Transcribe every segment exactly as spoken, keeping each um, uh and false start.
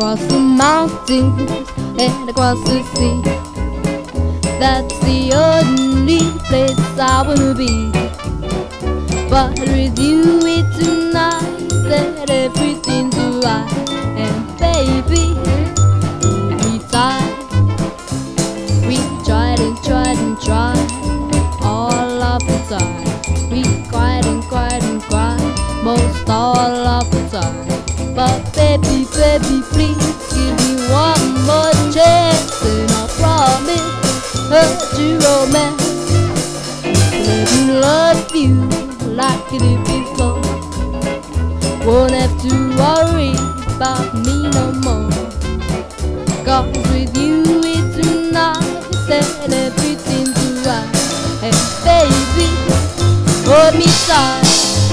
across the mountains and across the sea. That's the only place I wanna be. But with you it's tonight that everything's alright. And baby, we tried, we tried and tried and tried all of the time. We cried and cried and cried most all of the time. But baby, baby, please give me one more chance, and I promise hurt you romance. Let me love you like I did before. Won't have to worry about me no more. Cause with you it's nice and everything's alright. And baby, hold me tight.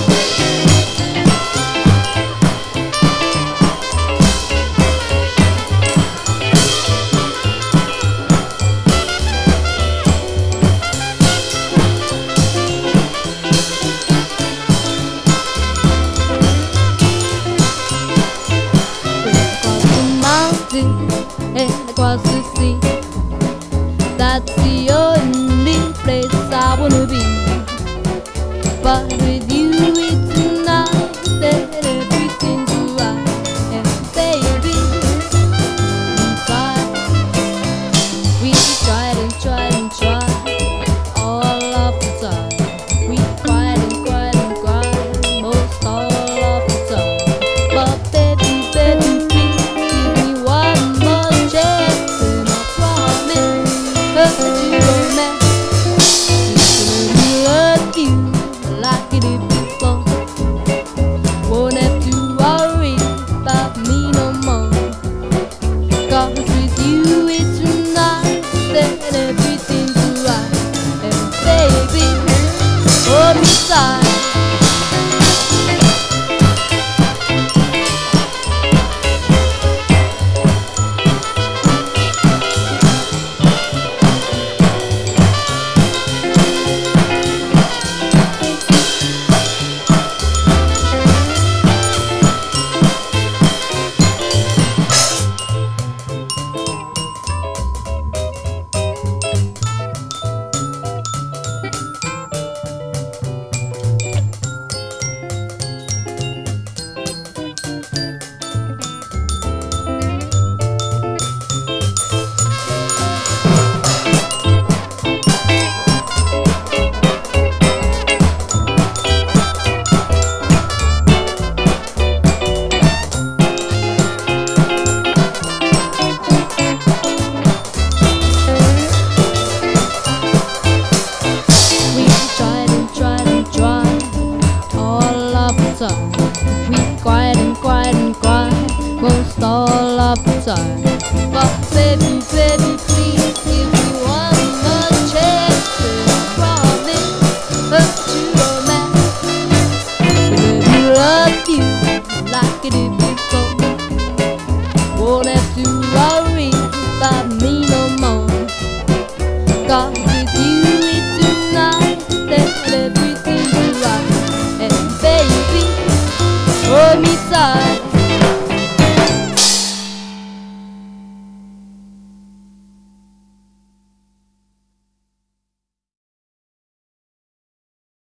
And across the sea, that's the only place I wanna be. But with you it's tonight that everything's alright. And baby, we tried, we tried and tried and tried all of the time. We cried and cried and cried most all of the time. But baby, baby, we cried and cried and cried most all of the time. But baby, baby, please give me one more chance, and I promise hurt you romance. So let me love you like I did before. Won't have to worry about me no more. God